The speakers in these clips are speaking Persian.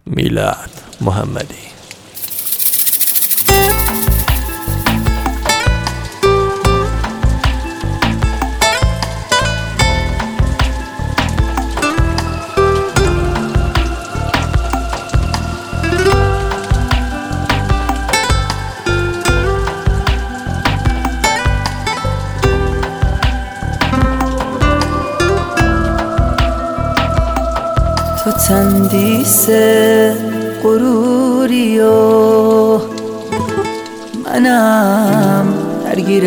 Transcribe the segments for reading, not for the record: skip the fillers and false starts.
میلاد محمدی. تو تندیس غروری و منم درگیر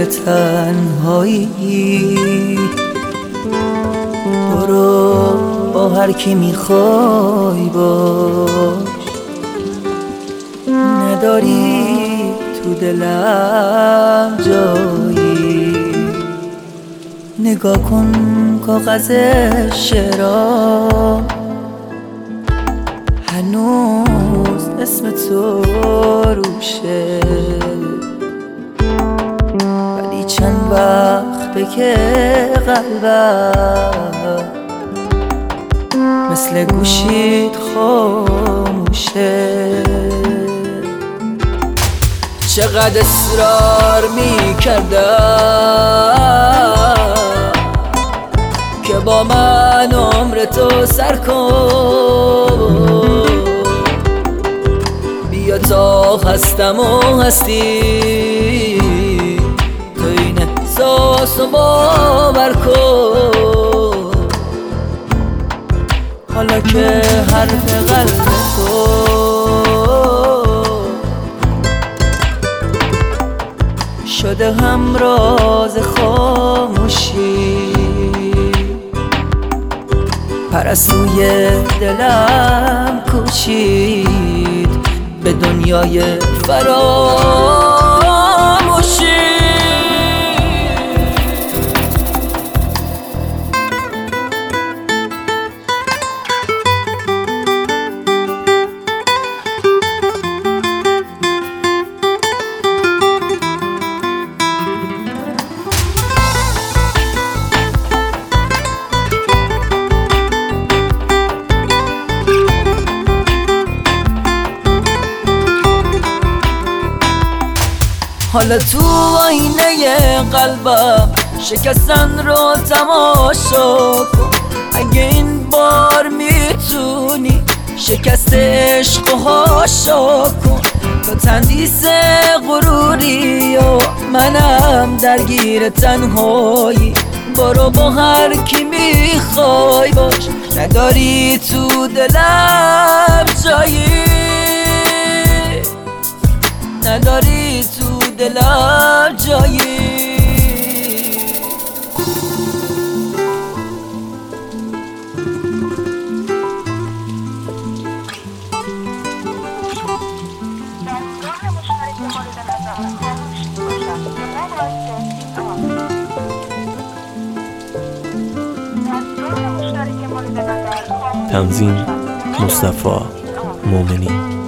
تنهایی. برو با هر کی میخوای باش، نداری تو دلم جایی. نگاه کن کاغذ شعرام، هنوز اسم تو روشه، ولی چند وقته که قلبم مثل گوشید خاموشه. چقدر اصرار میکردم که با من عمر تو سر کن، بیا تا هستم و هستی، تو این احساس و باور کن. حالا که حرف قلب تو شده همراز خاموشی، پرستوی دلم کوشید به دنیای فراموشی. حالا تو آینه قلبم شکستن رو تماشا کن، اگه این بار میتونی شکست عشق و هاشا کن. تو تندیس غروری و منم درگیر تنهایی. برو با هر کی میخوای باش، نداری تو دلم جایی، نداری تو دلم جایی. تنظیم مصطفی مومنی.